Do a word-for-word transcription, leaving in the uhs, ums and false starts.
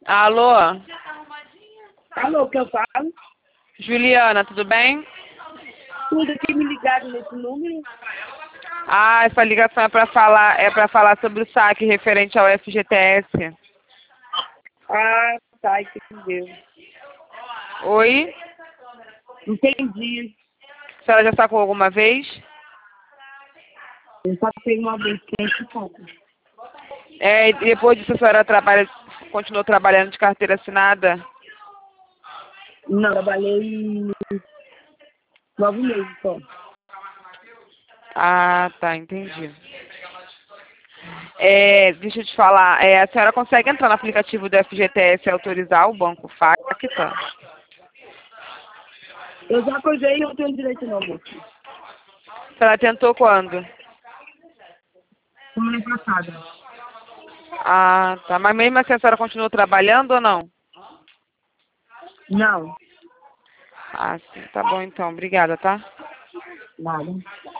Alô? Alô, que eu falo? Juliana, tudo bem? Tudo aqui me ligado nesse número. Ah, essa ligação é para falar, é para falar sobre o saque referente ao F G T S. Ah, tá, entendeu. Oi? Entendi. A senhora já sacou alguma vez? Eu só tenho uma vez que é pouco. É, e depois disso a senhora trabalha, continuou trabalhando de carteira assinada? Não, trabalhei nove meses só. Ah, tá, entendi. É, deixa eu te falar, é, a senhora consegue entrar no aplicativo do F G T S e autorizar o banco Facta? Eu já acordei e não tenho direito não, moço. A senhora tentou quando? Semana passada. Ah, tá. Mas mesmo assim a senhora continuou trabalhando ou não? Não, Ah, sim. Tá bom então. Obrigada, tá? nada.